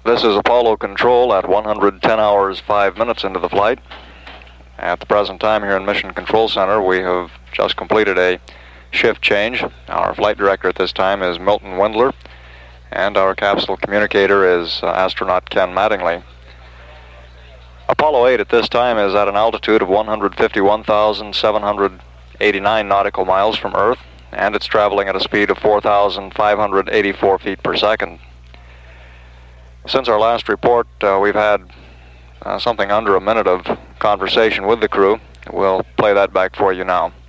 This is Apollo Control at 110 hours 5 minutes into the flight. At the present time here in Mission Control Center, we have just completed a shift change. Our flight director at this time is Milton Wendler, and our capsule communicator is astronaut Ken Mattingly. Apollo 8 at this time is at an altitude of 151,789 nautical miles from Earth, and it's traveling at a speed of 4,584 feet per second. Since our last report, we've had something under a minute of conversation with the crew. We'll play that back for you now.